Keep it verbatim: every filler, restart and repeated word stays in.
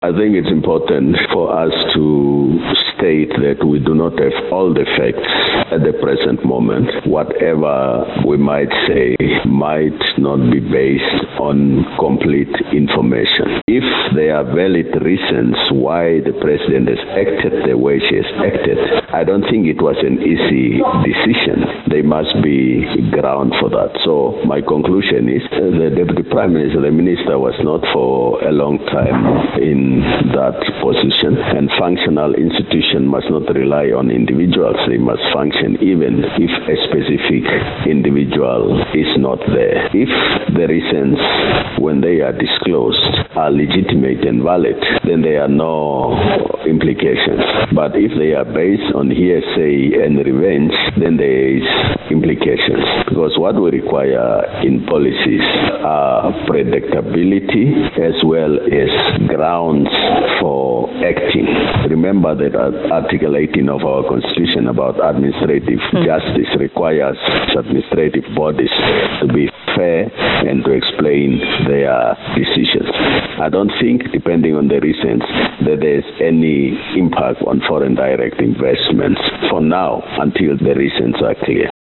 I think it's important for us to state that we do not have all the facts at the present moment. Whatever we might say might not be based on complete information. If there are valid reasons why the president has acted the way she has acted, I don't think it was an easy decision. There must be ground for that. So my conclusion is the Deputy Prime Minister, the minister, was not for a long time in that position, and functional institution must not rely on individuals. They must function even if a specific individual is not there. If the reasons when they are disclosed are legitimate and valid, then there are no implications. But if they are based on hearsay and revenge, then there is implications. Because what we require in policies are predictability as well as grounds for acting. Remember that Article eighteen of our Constitution about administrative mm. justice requires administrative bodies to be fair and to explain their decisions. I don't think, depending on the reasons, that there's any impact on foreign direct investments for now until the reasons are clear.